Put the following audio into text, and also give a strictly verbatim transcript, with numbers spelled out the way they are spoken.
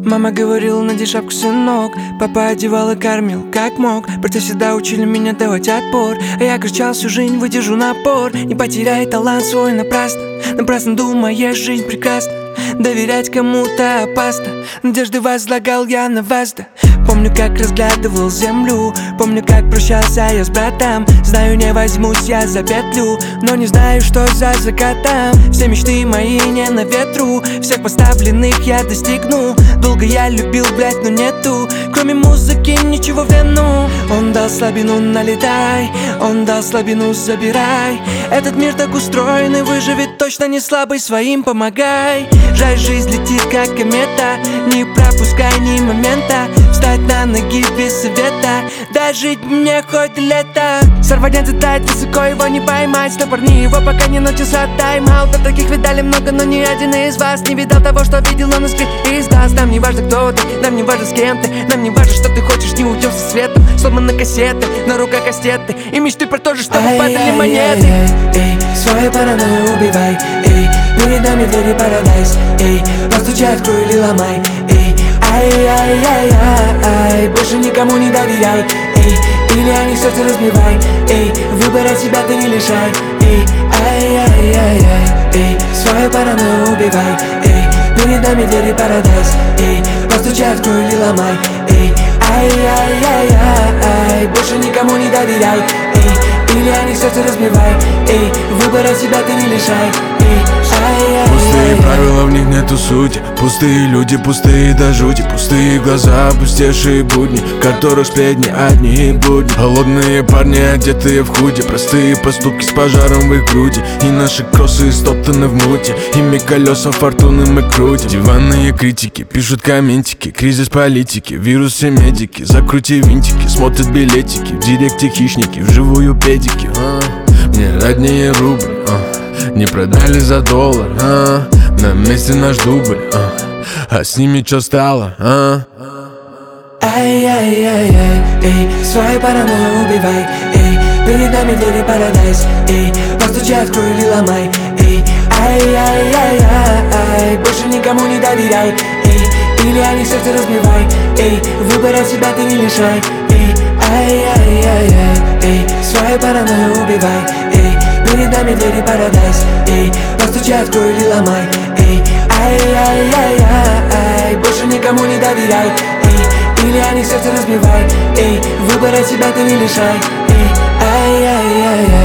Мама говорила, надень шапку, сынок. Папа одевал и кормил, как мог. Братья всегда учили меня давать отпор, а я кричал всю жизнь, выдержу напор. Не потеряй талант свой напрасно. Напрасно думаешь, жизнь прекрасна. Доверять кому-то опасно. Надежды возлагал я на вас, да. Помню, как разглядывал землю. Помню, как прощался я с братом. Знаю, не возьмусь я за петлю, но не знаю, что за закатом. Все мечты мои не на ветру. Всех поставленных я достигну. Долго я любил, блять, но нету кроме музыки ничего в вену. Он дал слабину, налетай. Он дал слабину, забирай. Этот мир так устроен и выживет точно не слабый, своим помогай. Жаль, жизнь летит как комета. Не пропускай ни момента. Встать на ноги без совета. Дай жить мне хоть лето. Сорванец летает высоко, его не поймать. Сто парни его пока не начался тайм-аут. А таких видали много, но ни один из вас не видал того, что видел он из глаз. Нам не важно, кто ты, нам не важно, с кем ты. Нам не важно, что ты хочешь, не уйдем со светом. Сломаны кассеты, на руках кастеты. И мечты про то же, чтобы ай, падали ай, монеты. Ай, ай, ай, свою паранойю убивай. Эй, перед нами двери парадайз. Эй, постучай, открой или ломай. Эй, ай-яй-яй-яй, больше никому не доверяй. Эй, или они сердце разбивай. Эй, выбора себя ты не лишай. Эй, ай-яй-яй-яй, эй, свою паранойю убивай. Эй, перед нами двери парадайз. Эй, постучай, открой или ломай. Эй, ай-яй-яй-яй, больше никому не доверяй. Эй, или они сердце разбивай. Эй, выбора себя ты не лишай. Пустые правила, в них нету сути. Пустые люди, пустые до жути. Пустые глаза, опустевшие будни, в которых сплетни одни будни. Голодные парни, одетые в худи. Простые поступки с пожаром в их груди. И наши кроссы стоптаны в муте. Ими колеса фортуны мы крутим. Диванные критики пишут комментики. Кризис политики, вирус все медики. Закрути винтики, смотрят билетики. В директе хищники, вживую педики. а, Мне роднее рубль, а. Не продали за доллар, а? На месте наш дубль, а, а с ними чё стало, а? Ай-яй-яй-яй, эй, свою паранойю убивай. Эй, перед нами двери парадайз. Эй, постучай, открой или ломай. Эй, ай-яй-яй-яй, больше никому не доверяй. Эй, или они сердце разбивай. Эй, выбора себя ты не лишай. Эй, ай-яй-яй-яй, эй, свою паранойю убивай. Эй, перед нами двери парадайз. Эй, постучай, открой или ломай. Эй, ай-яй-яй-яй, больше никому не доверяй. Эй, или они сердце разбивай. Эй, выбора себя ты не лишай. Эй, ай-яй-яй-яй.